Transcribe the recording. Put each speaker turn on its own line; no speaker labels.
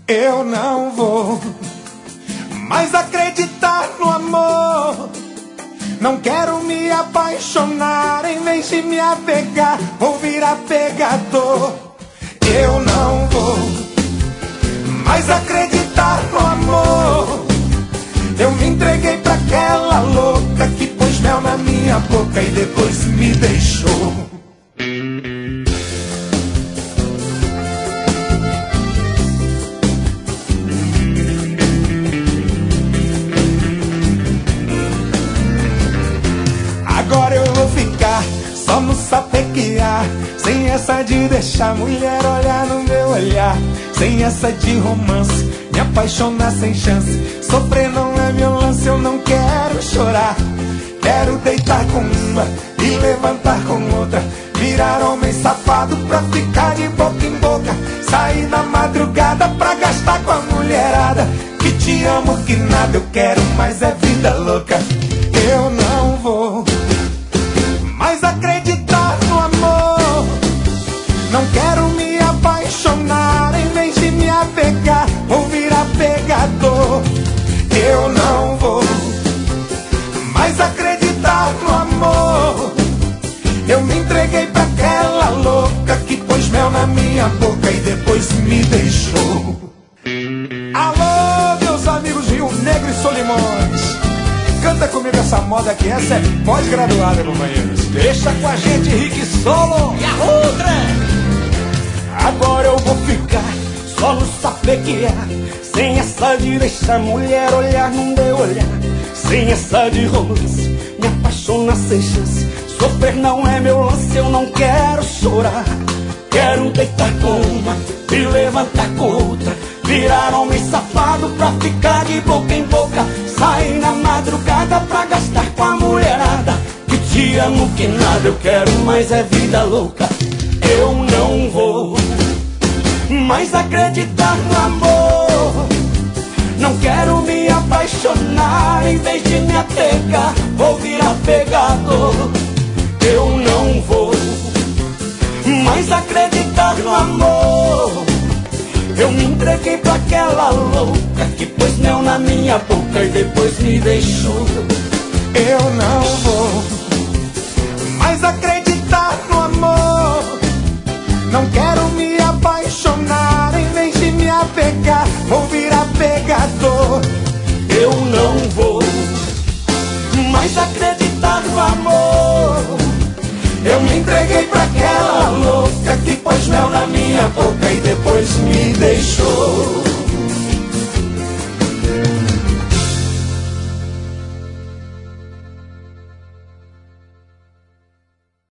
Eu não vou mais acreditar no amor. Não quero me apaixonar, em vez de me apegar, vou virar pegador. Eu não vou mais acreditar no amor. Eu me entreguei pra aquela louca que pôs mel na minha boca e depois me deixou. Agora eu vou ficar só no sapequear, sem essa de deixar a mulher olhar no meu olhar, sem essa de romance, me apaixonar sem chance. Sofrer não é meu lance, eu não quero chorar. Quero deitar com uma e levantar com outra, virar homem safado pra ficar de boca em boca, sair na madrugada pra gastar com a mulherada. Que te amo que nada eu quero, mas é vida louca. Eu não vou mais acreditar no amor. Não quero me apaixonar, em vez de me apegar, vou virar pegador. Eu não vou mais acreditar no amor. Eu me entreguei pra aquela louca que pôs mel na minha boca e depois me deixou. Alô, meus amigos Rio Negro e Solimões, canta comigo essa moda que essa é pós-graduada, companheiros. Deixa com a gente, Rick Solo e a outra.
Agora eu vou ficar só no sapequear, sem essa de deixar a mulher olhar no meu olhar, sem essa de romance, me apaixonar sem chance. Sofrer não é meu lance, eu não quero chorar. Quero deitar com uma e levantar com outra, virar homem safado pra ficar de boca em boca, sair na madrugada pra gastar com a mulherada. Que te amo que nada eu quero, mas é vida louca. Eu não vou mais acreditar no amor. Não quero me apaixonar, em vez de me apegar, vou virar pegador. Eu não vou mais acreditar no amor. Eu me entreguei pra aquela louca que pôs mel na minha boca e depois me deixou.
Eu não vou mais acreditar no amor. Não quero